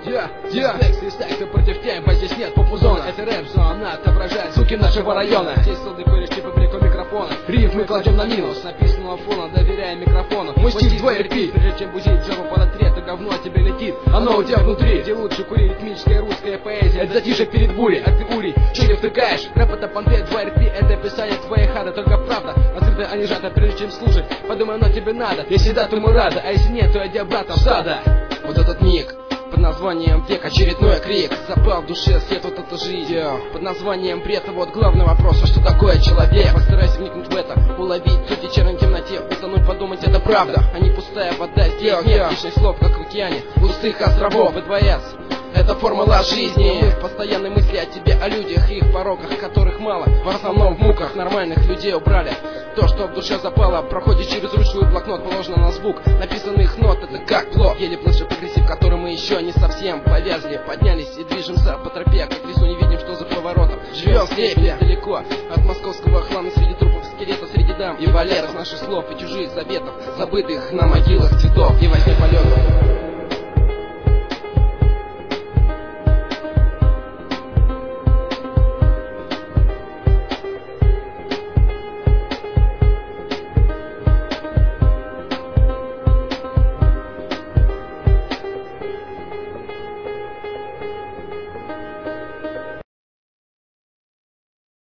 Свистак, ты против темпа, здесь нет попузона. Это рэп-зона, отображает звуки нашего района. Здесь солды кореш типа блико микрофона. Риф мы кладем на минус, написанного фона, доверяя микрофону. Мой стиль твой репит, прежде чем бузить жопу под отряд, то говно от тебя летит. Оно у тебя внутри, где лучше кури, ритмическая русская поэзия. Это затишье перед бурей, а ты урий, чили втыкаешь. Рэп это панфет, 2 RP, это описание твоей хаты. Только правда, открыто, а не жато, прежде чем слушать. Подумай, оно тебе надо, если да, то мы рады. А если нет, то иди обратно в стадо. Вот этот миг под названием век, очередной крик. Запал в душе свет, вот это жизнь. Под названием бред, и вот главный вопрос: а что такое человек? Постарайся вникнуть в это, уловить суть вечерней темноте, утонуть, подумать, это правда, а не пустая вода. Здесь нет лишних слов, как в океане пустых островов. ВДВС — это формула жизни. Мы в постоянной мысли о тебе, о людях и их пороках, которых мало, в основном в муках. Нормальных людей убрали. То, что в душе запало, проходит через ручку и блокнот, положено на звук написанных нот. Это как плод, еле плывший прогрессив, в котором мы еще не совсем повязли. Поднялись и движемся по тропе, как в лесу, не видим, что за поворотом. Живем в степи, далеко от московского хлама, среди трупов, скелетов, среди дам и валеров, наших слов и чужих заветов, забытых на могилах цветов и во сне полетов.